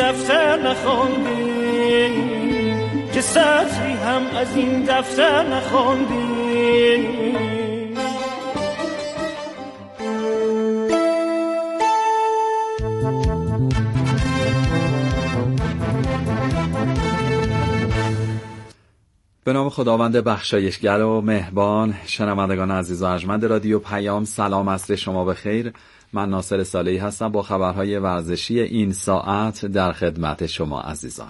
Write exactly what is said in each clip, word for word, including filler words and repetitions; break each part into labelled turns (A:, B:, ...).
A: دفتر نخوندی، که سطری هم از این دفتر نخوندی.
B: به نام خداوند بخشایشگر و مهربان. شنوندگان عزیز و ارجمند رادیو پیام، سلام، عصر شما بخیر. من ناصر صالحی هستم با خبرهای ورزشی این ساعت در خدمت شما عزیزان.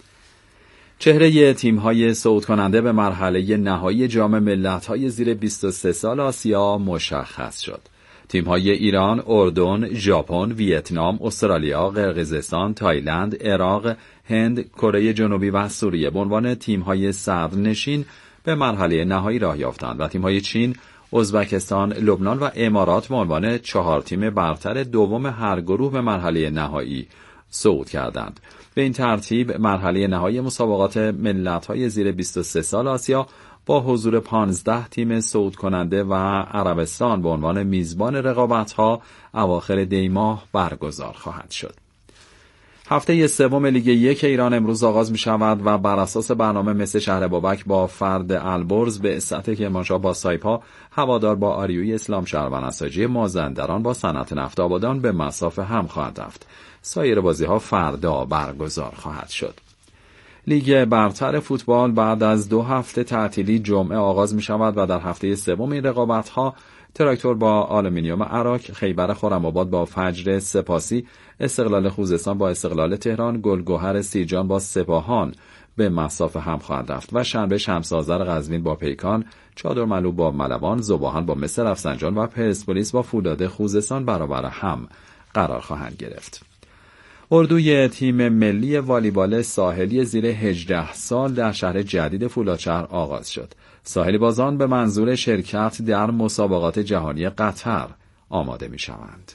B: چهره تیم‌های صعود کننده به مرحله نهایی جام ملت‌های زیر بیست و سه سال آسیا مشخص شد. تیم‌های ایران، اردن، ژاپن، ویتنام، استرالیا، قرقیزستان، تایلند، عراق، هند، کره جنوبی و سوریه به عنوان تیم‌های صدرنشین به مرحله نهایی راه یافتند و تیم‌های چین، ازبکستان، لبنان و امارات به عنوان چهار تیم برتر دوم هر گروه به مرحله نهایی صعود کردند. به این ترتیب مرحله نهایی مسابقات ملت‌های زیر بیست و سه سال آسیا با حضور پانزده تیم صعود کننده و عربستان به عنوان میزبان رقابت‌ها اواخر دی ماه برگزار خواهد شد. هفته سوم لیگ یک ایران امروز آغاز می شود و بر اساس برنامه مس شهر بابک با فرد البرز، بعثت کرمانشاه با سایپا، هوادار با آریوی اسلامشهر و نساجی مازندران با صنعت نفت آبادان به مصاف هم خواهد رفت. سایر بازی‌ها فردا برگزار خواهد شد. لیگ برتر فوتبال بعد از دو هفته تعطیلی جمعه آغاز می شود و در هفته سوم این رقابت‌ها تراکتور با آلومینیوم عراق، خیبر خرم‌آباد با فجر سپاسی، استقلال خوزستان با استقلال تهران، گلگهر سیرجان با سپاهان به مصاف هم خواهد رفت و شنبه شمس‌آذر قزوین با پیکان، چادرملو با ملوان، ذوباهن با مس رفسنجان و پرسپولیس با فولاد خوزستان برابر هم قرار خواهند گرفت. اردوی تیم ملی والیبال ساحلی زیر هجده سال در شهر جدید فولادشهر آغاز شد. ساحلی بازان به منظور شرکت در مسابقات جهانی قطر آماده می شوند.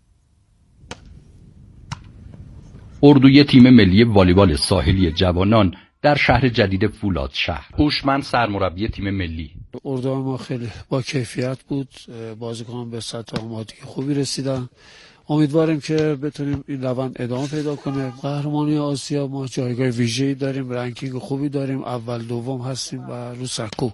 C: اردوی تیم ملی والیبال ساحلی جوانان در شهر جدید فولادشهر. هوشمند سرمربی تیم ملی.
D: اردو ما خیلی با کیفیت بود، بازیکنان به سطح آمادگی خوبی رسیدن. امیدواریم که بتونیم این روند ادامه پیدا کنه. قهرمانی آسیا ما جایگاه ویژه‌ای داریم، رنکینگ خوبی داریم، اول دوم هستیم و رو سکو.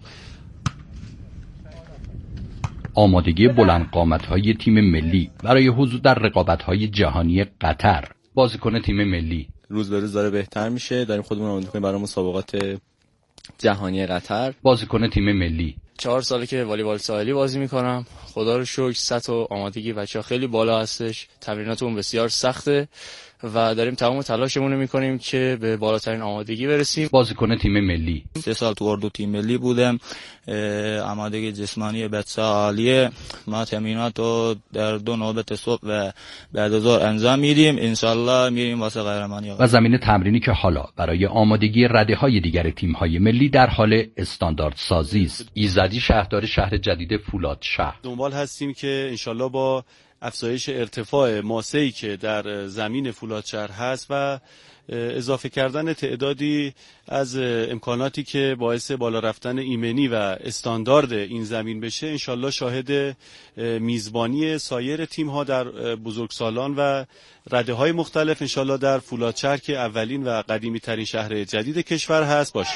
C: آمادگی بلند قامت‌های تیم ملی برای حضور در رقابت‌های جهانی قطر. بازیکن تیم ملی
E: روز به روز داره بهتر میشه، داریم خودمون رو آماده می‌کنیم برای مسابقات جهانی قطر.
C: بازیکن تیم ملی
F: چهار ساله که والیبال ساحلی بازی میکنم. خدا رو شکر سطح و آمادگی بچه‌ها خیلی بالا هستش. تمریناتمون بسیار سخته و داریم تمام تلاشمون رو میکنیم که به بالاترین آمادگی برسیم.
C: بازیکن تیم ملی
G: سه سال تو اردو تیم ملی بودم. آمادگی جسمانی بسیار عالیه. ما تمریناتو در دو نوبت صبح و بعد از ظهر انجام میدیم. انشالله میریم واسه قهرمانی.
C: و زمین تمرینی که حالا برای آمادگی رده‌های دیگر تیم‌های ملی در حال استاندارد سازی است. ایزدی شهردار شهر جدید فولادشهر.
H: دنبال هستیم که انشالله با افزایش ارتفاع ماسه‌ای که در زمین فولادشهر هست و اضافه کردن تعدادی از امکاناتی که باعث بالا رفتن ایمنی و استاندارد این زمین بشه، انشالله شاهد میزبانی سایر تیم‌ها در بزرگسالان و رده‌های مختلف انشالله در فولادشهر که اولین و قدیمی ترین شهر جدید کشور هست باشیم.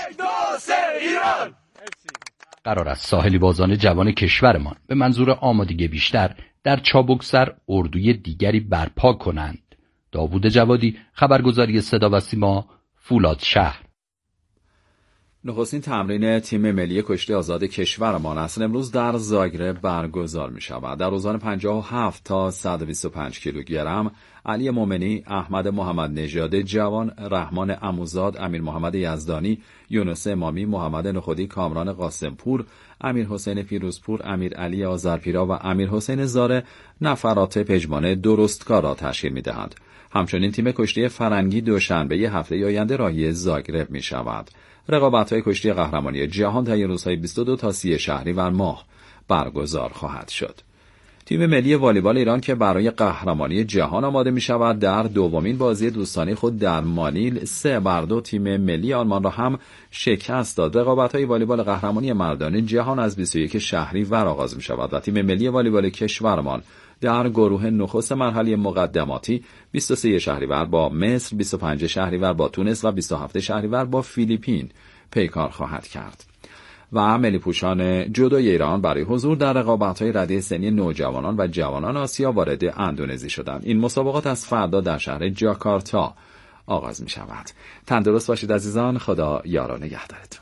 C: قرار است ساحلی بازان جوان کشورمان به منظور آمادگی بیشتر در چابکسر اردوی دیگری برپا کنند. داوود جوادی، خبرگزاری صدا و سیما، فولادشهر.
B: نخستین تمرین تیم ملی کشتی آزاد کشورمان اصل امروز در زاگرب برگزار می شود. در اوزان پنجاه و هفت تا صد و بیست و پنج کیلوگرم علی مومنی، احمد محمد نژاد جوان، رحمان عموزاد، امیر محمد یزدانی، یونس امامی، محمد نخودی، کامران قاسمپور، امیر حسین پیروزپور، امیر علی آذرپیرا و امیر حسین زاره نفرات پژمان درستکار را تشکیل می دهند. همچنین تیم کشتی فرنگی دوشنبه ی هفته آینده راهی زاگرب می شود. رقابت‌های کشتی قهرمانی جهان طی روزهای بیست و دو تا سی شهریور ماه برگزار خواهد شد. تیم ملی والیبال ایران که برای قهرمانی جهان آماده می شود در دومین بازی دوستانه خود در مانیل سه بر دو تیم ملی آلمان را هم شکست داد. رقابت‌های والیبال قهرمانی مردان جهان از بیست و یک شهریور آغاز می شود و تیم ملی والیبال کشورمان در گروه نخست مرحله مقدماتی بیست و سه شهریور با مصر، بیست و پنج شهریور با تونس و بیست و هفت شهریور با فیلیپین پیکار خواهد کرد. و ملی پوشان جودوی ایران برای حضور در رقابت‌های رده سنی نوجوانان و جوانان آسیا وارد اندونزی شدند. این مسابقات از فردا در شهر جاکارتا آغاز می شود. تندرست باشید عزیزان، خدا یار و نگهدارتون.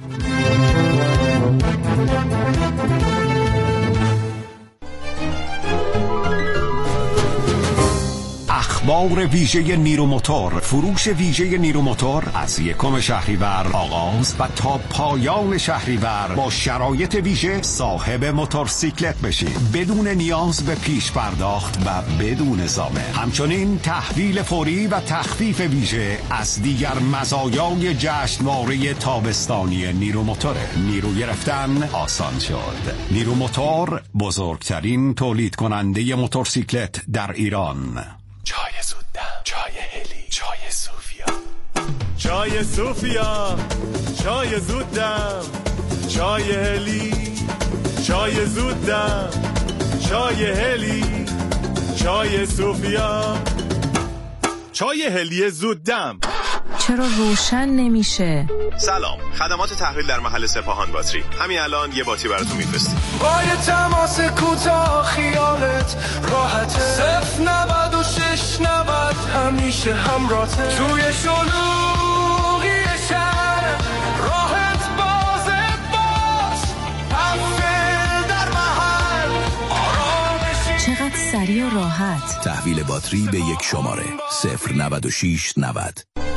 I: اخبار ویژه نیرو موتور. فروش ویژه نیرو موتور از یکم شهریور آغاز و تا پایان شهریور با شرایط ویژه صاحب موتورسیکلت بشید بدون نیاز به پیش پرداخت و بدون ضامن. همچنین تحویل فوری و تخفیف ویژه از دیگر مزایای جشنواره تابستانی نیرو موتوره. نیرو گرفتن آسان شد. نیرو موتور بزرگترین تولید کننده موتورسیکلت در ایران.
J: چای زودم، چای هلی، چای صوفیا.
K: چای صوفیا، چای زودم، چای هلی، چای زودم، چای هلی، چای صوفیا. چای هلی زودم.
L: چرا روشن نمیشه؟
J: سلام، خدمات تحویل در محل سپاهان باتری. همین الان یه باتری براتون میفرستیم.
M: با یه تماس کوتاه خیالت راحته. صفر نود و شش نود همیشه همراهته. توی شلوغی شهر راحت بازت باش. تحویل در محل آرامشی.
L: چقدر سریع و راحت.
N: تحویل باتری به یک شماره صفر نود و شش نود.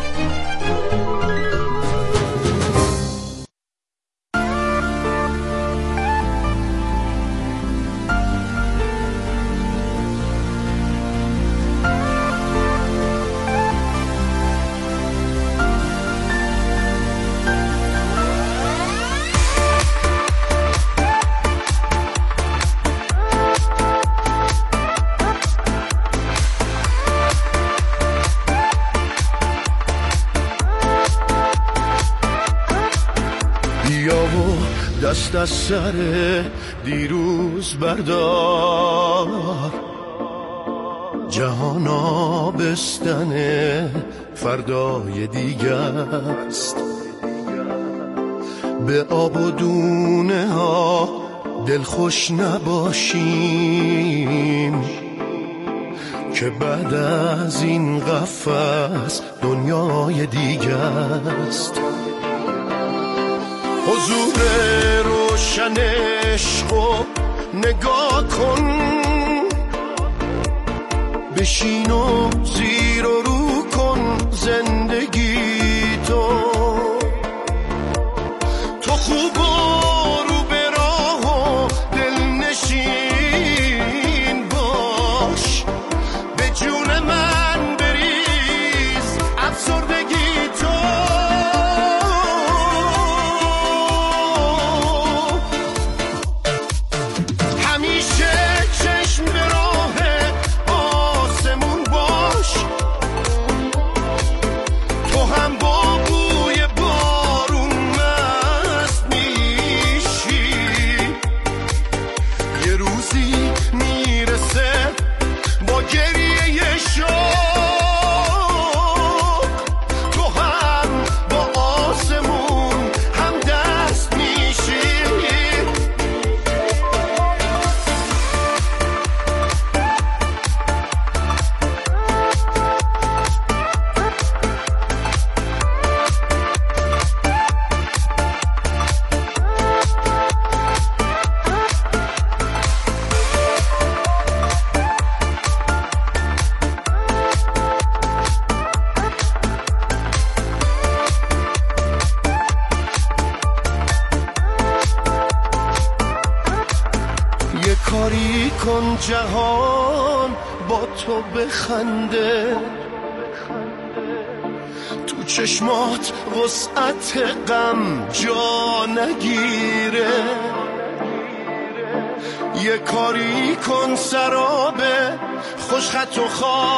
O: دست از سر دیروز بردار، جهان آبستن فردای دیگه است. به آب و دونه ها دلخوش نباشیم که بعد از این قفس دنیای دیگه است. حضور روشن عشقو نگاه کن، بشین و زیر و رو کن زندگی تو. تو خوب و رو به راه و دلنشین باش، به جون من بریز افسردگی تو. کاری کن جهان با تو بخنده، تو چشمات وسعت غم جا نگیره. یه کاری کن سراب خوشخط و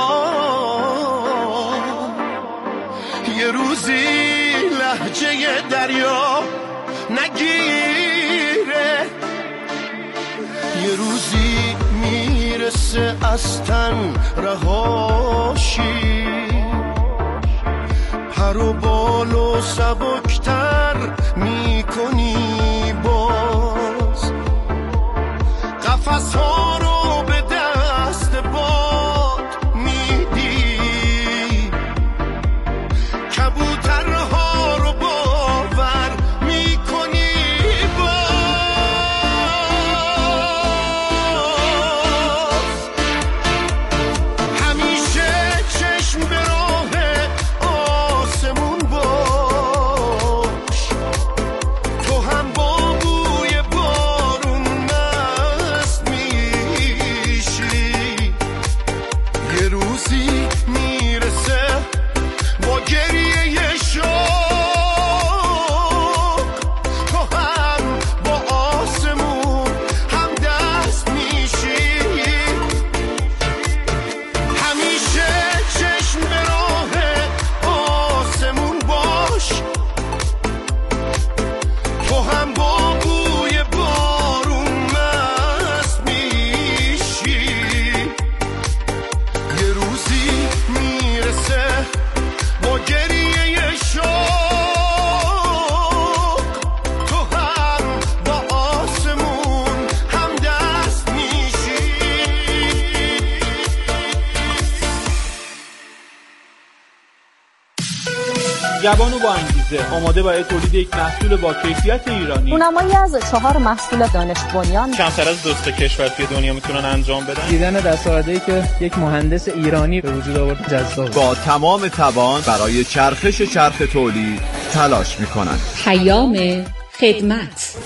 O: خواب، یه روزی لهجه دریا نگیره. یه روزی میرسه میرسه از تن رهاشی، پر و بال و سبکتر میکنی باز، قفس ها رو به دست باد میدی، کبوترها رو باور میکنی باز، همیشه چشم به راه آسمون باش، تو هم با بوی بارون مست میشی، یه روزی میرسه با گریه شوق، تو هم با آسمون هم دست میشی، همیشه چشم به راه آسمون باش، تو هم با بوی بارون مست میشی، یه روزی میرسه با گریه شوق، تو هم با آسمون هم دست میشی.
P: جوان و با انگیزه، آماده برای تولید یک محصول با کیفیت ایرانی.
Q: اونمایی از چهار محصول دانش بنیان
P: کمتر از دوست کشور توی دنیا میتونن انجام بدن.
R: دیدن دستاوردهایی که یک مهندس ایرانی به وجود آورد جذاب.
S: با تمام توان برای چرخش چرخ تولید تلاش میکنن.
T: پیام خدمت.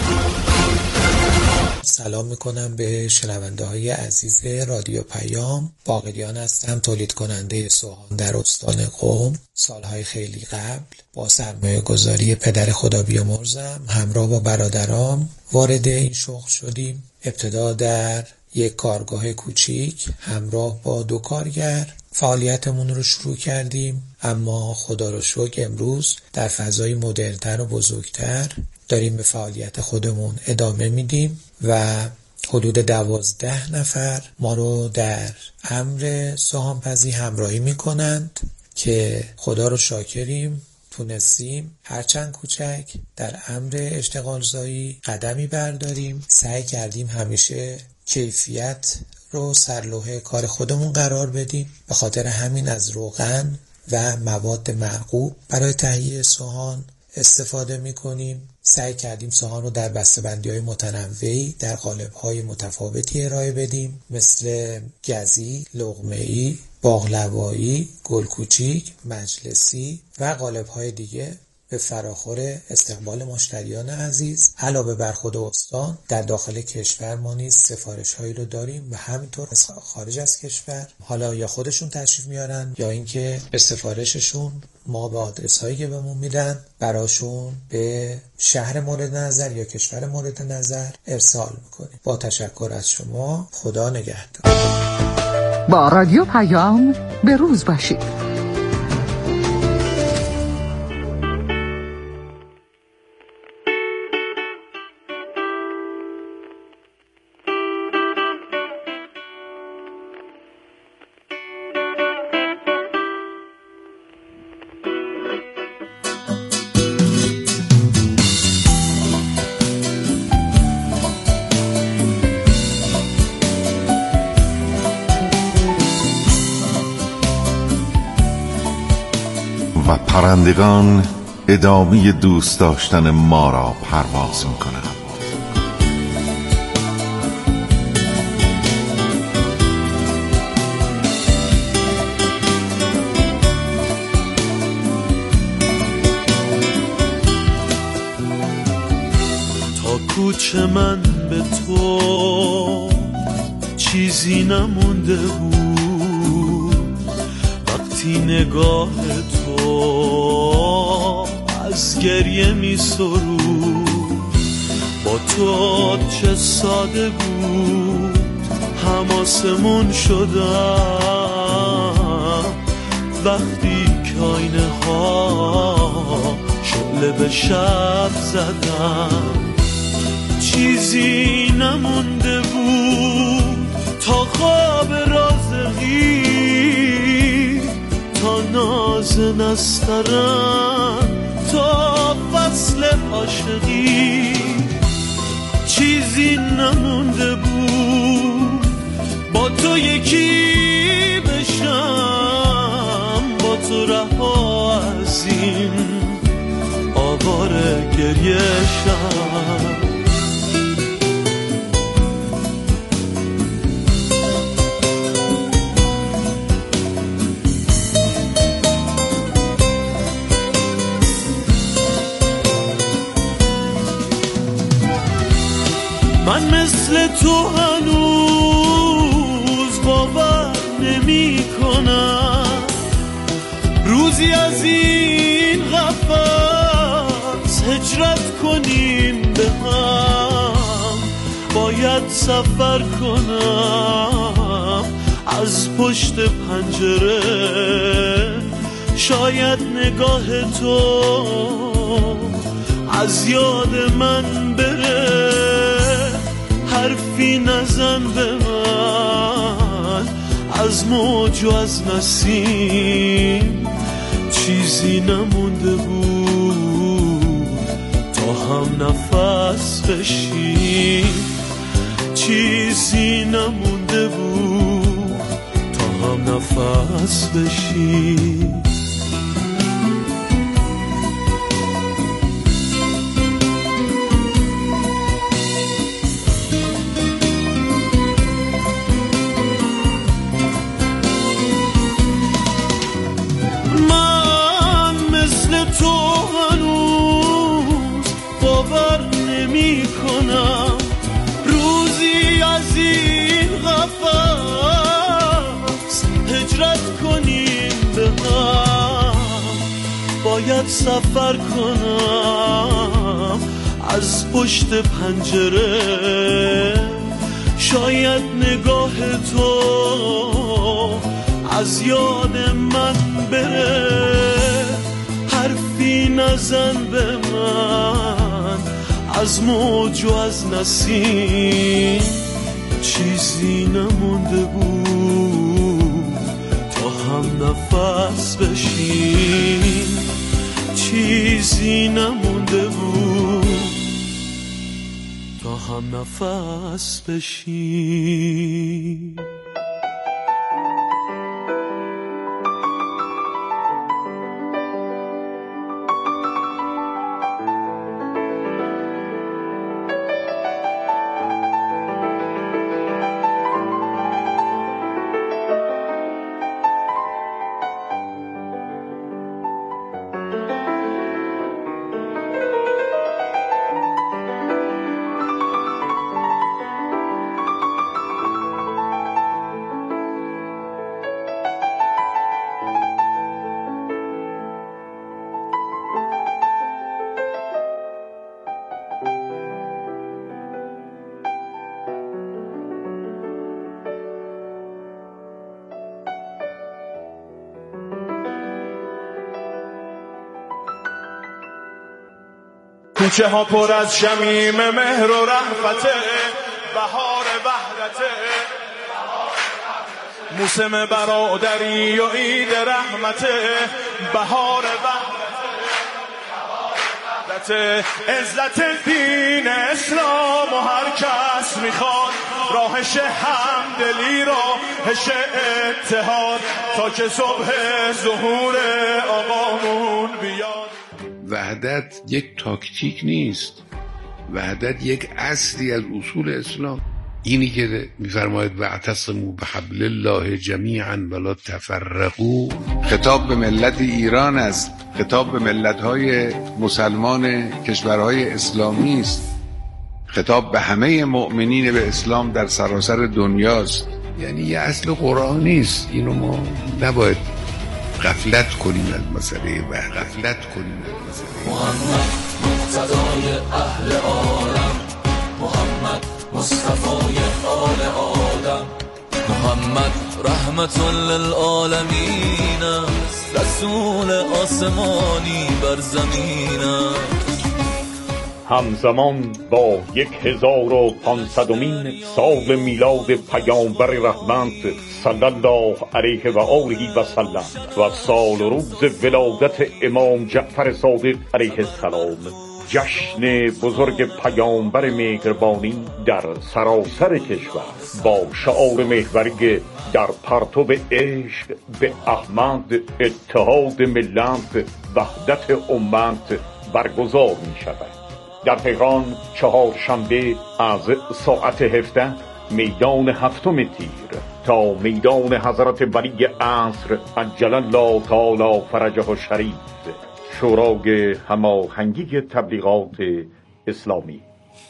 U: سلام میکنم به شنونده های عزیز رادیو پیام. باقریان هستم، تولید کننده سوهان در استان قم. سالهای خیلی قبل با سرمایه گذاری پدر خدا بیامرزم همراه با برادرام وارد این شغل شدیم. ابتدا در یک کارگاه کوچیک همراه با دو کارگر فعالیتمون رو شروع کردیم، اما خدا رو شکر امروز در فضای مدرن‌تر و بزرگتر داریم به فعالیت خودمون ادامه میدیم و حدود دوازده نفر ما رو در امر سهام‌پزی همراهی میکنند که خدا رو شاکریم تونستیم هرچند کوچک در امر اشتغالزایی قدمی برداریم. سعی کردیم همیشه کیفیت رو سرلوحه کار خودمون قرار بدیم، به خاطر همین از روغن و مواد معقوب برای تهیه سوهان استفاده میکنیم. سعی کردیم سوهان رو در بسته‌بندی‌های متنوعی در قالب‌های متفاوتی ارائه بدیم، مثل گزی، لقمه‌ای، باقلوایی، گل کوچیک، مجلسی و قالب‌های دیگه به فراخور استقبال مشتریان عزیز. علاوه بر خود استان در داخل کشور ما نیز سفارش‌هایی رو داریم و همینطور خارج از کشور، حالا یا خودشون تشریف میارن یا اینکه به سفارششون ما به آدرس‌هایی که بهمون میدن براشون به شهر مورد نظر یا کشور مورد نظر ارسال میکنیم. با تشکر از شما، خدا نگهدار.
V: با رادیو پیام به روز باشید.
W: و پرندگان ادامه دوست داشتن ما را پرواز میکنند.
A: تا کوچه من به تو چیزی نمونده بود، وقتی نگاه تو از گریه می سرود، با تو چه ساده بود حماسمون شدم، وقتی که آینه ها شعله به شب زدم، چیزی نمونده بود تا خواب رازقی، تا ناز نسترن، تا فصل عاشقی. چیزی نمونده بود با تو یکی بشم، با تو رها از این آواره گریه شم. من مثل تو هنوز باور نمی کنم روزی از این قفس هجرت کنیم به هم. باید سفر کنم از پشت پنجره، شاید نگاه تو از یاد من بره. حرفی نزن به من از موج و از نسیم، چیزی نمونده بود تا هم نفس بشیم. چیزی نمونده بود تا هم نفس بشیم. روزی از این قفس هجرت کنیم به هم. باید سفر کنم از پشت پنجره، شاید نگاه تو از یاد من بره. حرفی نزن به من از موج و از نسیم، چیزی نمونده بود تا هم نفس بشیم. چیزی نمونده بود تا هم نفس بشیم.
K: کوچه ها پر از شمیم مهر و رحمته، بهار وحدته، موسم برادری و عید رحمته، بهار وحدته، عزت دین اسلام و هر کس میخواد راهش همدلی، راهش اتحاد، تا که صبح ظهور آقامون بیاد.
D: وحدت یک تاکتیک نیست، وحدت یک اصلی از اصول اسلام. اینی که میفرماید واعتصموا بحبل الله جمیعا ولا تفرقوا، خطاب به ملت ایران است، خطاب به ملت‌های مسلمان کشورهای اسلامی است، خطاب به همه مؤمنین به اسلام در سراسر دنیاست. یعنی یه اصل قرآنی است. اینو ما نباید غفلت کنیم از مسئله و غفلت کنیم از مسئله.
E: محمد مقتدای اهل عالم، محمد مصطفای آل آدم، محمد رحمت للعالمین است، رسول آسمانی بر زمین است.
F: همزمان با یک هزار و پانصدمین سال میلاد پیامبر رحمت صلی الله علیه و آله و سلم و سال و روز ولادت امام جعفر صادق علیه السلام، جشن بزرگ پیامبر مهربانی در سراسر کشور با شعار محوری در پرتو عشق به احمد، اتحاد ملت، وحدت امت برگزار می شود. در تهران چهارشنبه از ساعت هفده میدان هفتم تیر تا میدان حضرت ولی عصر عجل الله تعالی فرجه الشریف، شورای هماهنگی تبلیغات اسلامی.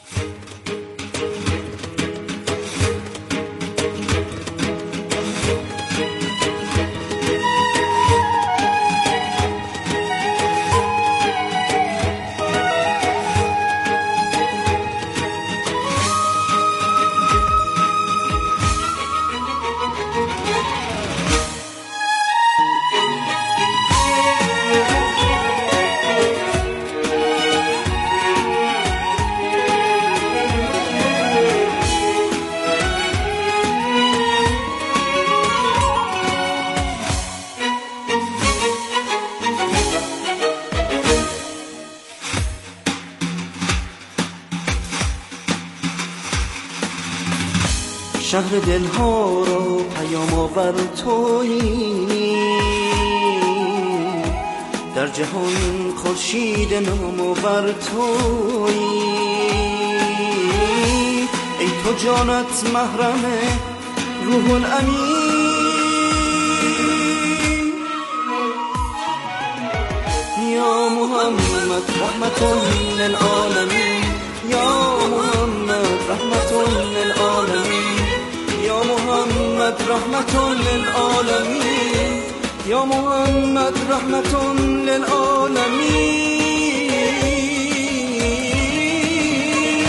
A: شهر دلها را پیام آور تویی، در جهان خورشید نامآور تویی. ای تو جانت محرم روح الامین، یا محمد رحمت للعالمین، یا محمد رحمت للعالمین، یا محمد رحمت للعالمین، یا محمد رحمت للعالمین.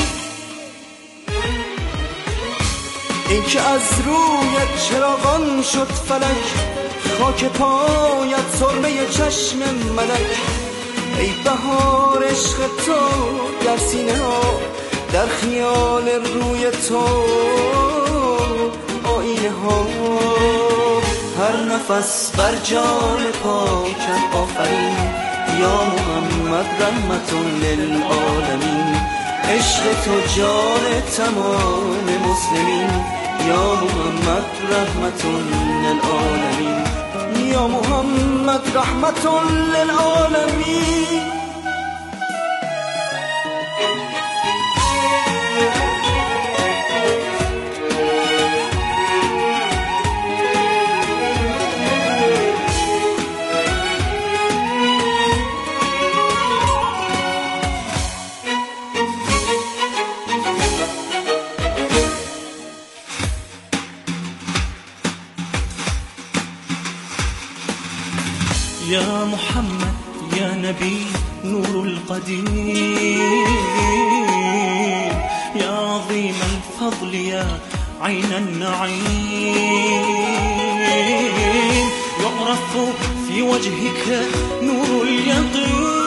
A: این که از رویت چراغان شد فلک، خاک پایت سرمه چشم ملک. ای بهار عشق تو در سینه ها، در خیال روی تو آینه ها. هر نفس بر جان پاکت آفرین، یا محمد رحمت للعالمین. عشق تو جان تمام مسلمین، یا محمد رحمت للعالمین، یا محمد رحمت للعالمین.
G: يا محمد يا نبي نور القديم، يا عظيم الفضل يا عين النعيم. يعرف في وجهك نور اليقين،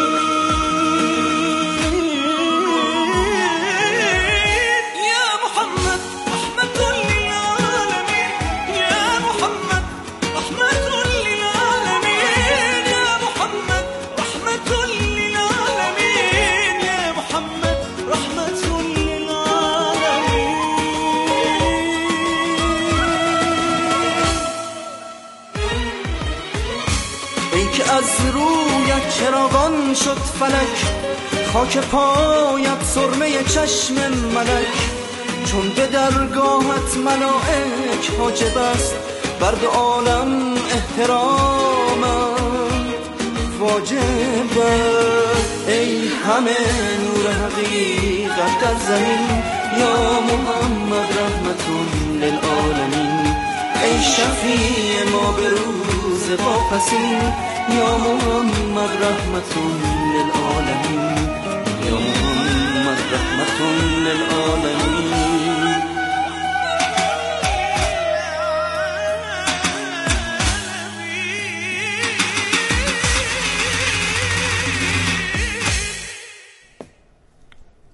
A: از رویت چراغان شد فلک، خاک پایت سرمه چشم ملک. چون به درگاهت ملائک حاجب است، بر دو عالم احترامم واجب است. ای همه نور حقیقت در زمین، یا محمد رحمت للعالمین. ای شفیع ما به روز واپسین، یا محمد رحمت للعالمین، یا محمد رحمت للعالمین.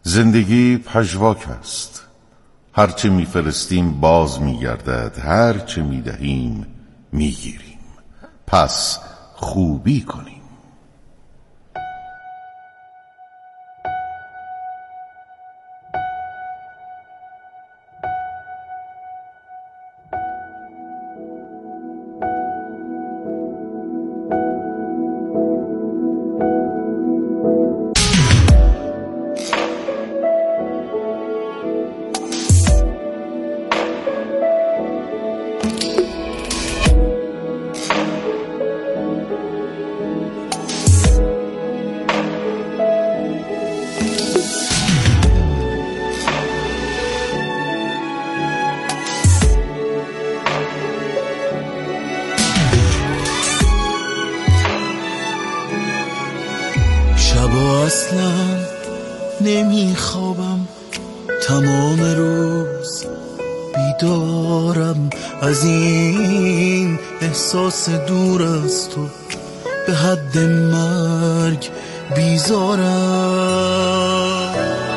W: زندگی پژواک است، هرچه میفرستیم باز میگردد، هرچه میدهیم میگیریم، پس خوبی کنیم.
B: شبا اصلا نمیخوابم، تمام روز بیدارم، از این احساس دور از تو به حد مرگ بیزارم.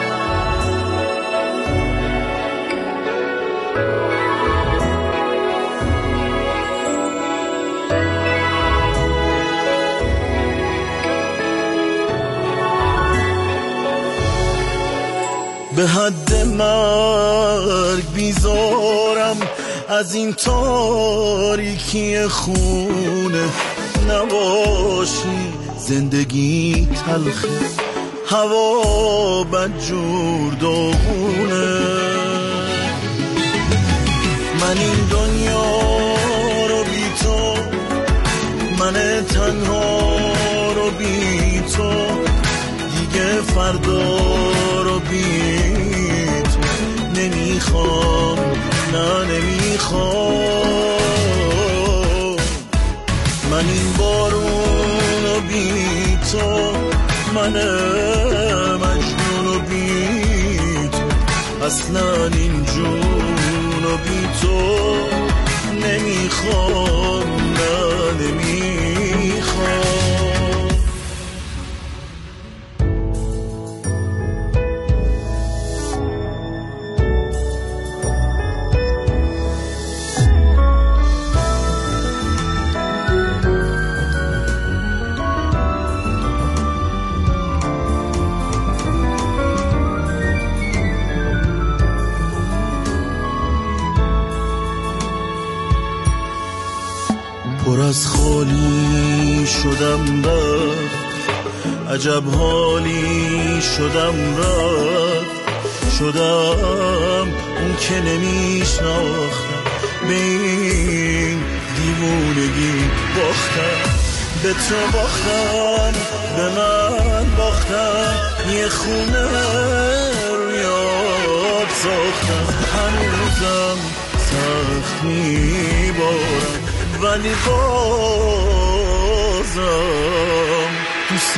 B: به حد مرگ بیزارم، از این تاریکی خونه نباشی زندگی تلخه، هوا بدجور داغونه. من این دنیا رو بی تو، من تنها رو بی تو، دیگه فردا رو بی تو نمیخوام، نه نمیخوام. من این بارون رو بی تو، من مجنون رو بی تو، اصلا این جون رو بی تو نمیخوام، نه نمیخوام. پر از خالی شدم رفت، عجب حالی شدم رفت، شدم اون که نمیشناختم، به این دیوونگی باختم، به تو باختم، به من باختم، یه خونه رویات ساختم، هنوزم سخت میبارم ولی بازم دوست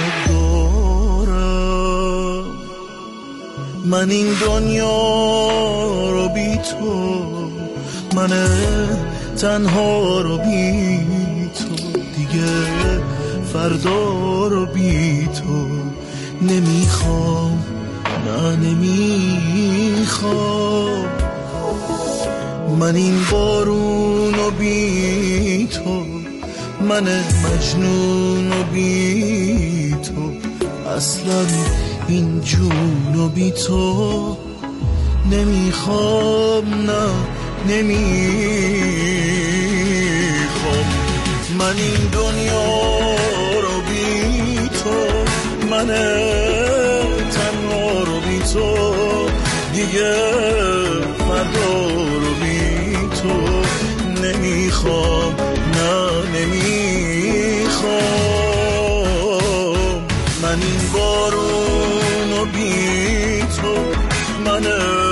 B: دارم. من این دنیا رو بی تو، من تنها رو بی تو، دیگه فردا رو بی تو نمیخوام، نه نمیخوام. من این بارون رو بی تو، من مجنون رو بی تو، اصلا این جون رو بی تو نمیخوام، نه نمیخوام. من این دنیا رو بی تو، من تنها رو بی تو، دیگه فردا رو بی تو نمیخوام، نه نمیخوام. من این بارون رو بی تو، من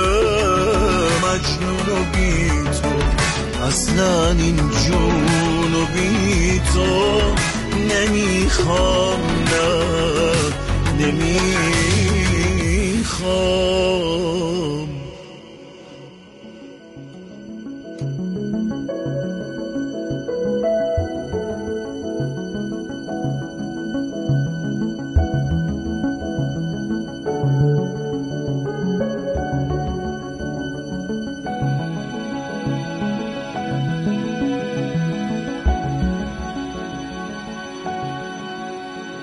B: مجنون رو بی تو، اصلا این جون رو بی تو نمیخوام، نه نمیخوام.